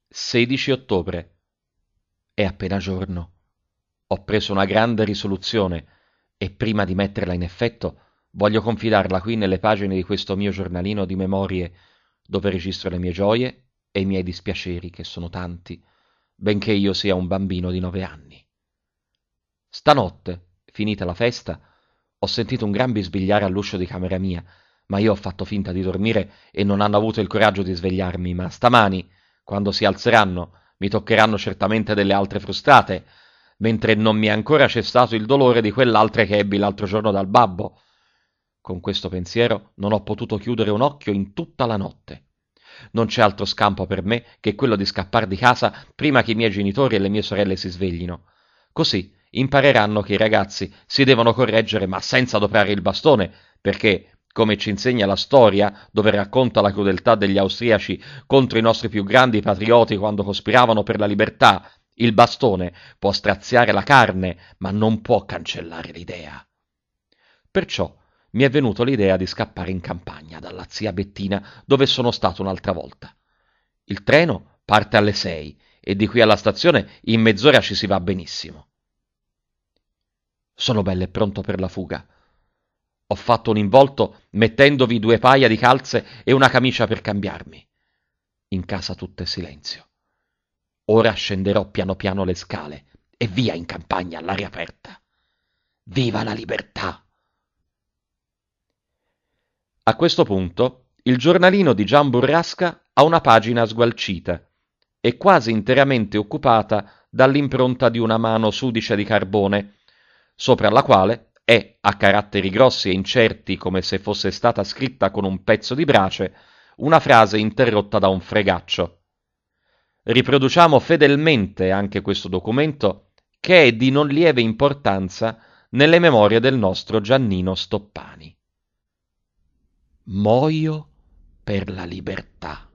16 ottobre. È appena giorno. Ho preso una grande risoluzione e prima di metterla in effetto voglio confidarla qui nelle pagine di questo mio giornalino di memorie dove registro le mie gioie e i miei dispiaceri, che sono tanti, benché io sia un bambino di 9 anni. Stanotte, finita la festa, ho sentito un gran bisbigliare all'uscio di camera mia, ma io ho fatto finta di dormire e non hanno avuto il coraggio di svegliarmi, ma stamani, quando si alzeranno, mi toccheranno certamente delle altre frustate, mentre non mi è ancora cessato il dolore di quell'altre che ebbi l'altro giorno dal babbo. Con questo pensiero non ho potuto chiudere un occhio in tutta la notte. Non c'è altro scampo per me che quello di scappar di casa prima che i miei genitori e le mie sorelle si sveglino. Così impareranno che i ragazzi si devono correggere ma senza adoperare il bastone, perché, come ci insegna la storia, dove racconta la crudeltà degli austriaci contro i nostri più grandi patrioti quando cospiravano per la libertà, il bastone può straziare la carne, ma non può cancellare l'idea. Perciò mi è venuto l'idea di scappare in campagna dalla zia Bettina, dove sono stato un'altra volta. Il treno parte alle 6 e di qui alla stazione in mezz'ora ci si va benissimo. Sono bello e pronto per la fuga. Ho fatto un involto mettendovi 2 paia di calze e una camicia per cambiarmi. In casa tutto è silenzio. Ora scenderò piano piano le scale e via in campagna all'aria aperta. Viva la libertà! A questo punto il giornalino di Gian Burrasca ha una pagina sgualcita e quasi interamente occupata dall'impronta di una mano sudicia di carbone, sopra la quale è, a caratteri grossi e incerti come se fosse stata scritta con un pezzo di brace, una frase interrotta da un fregaccio. Riproduciamo fedelmente anche questo documento, che è di non lieve importanza nelle memorie del nostro Giannino Stoppani. Muoio per la libertà.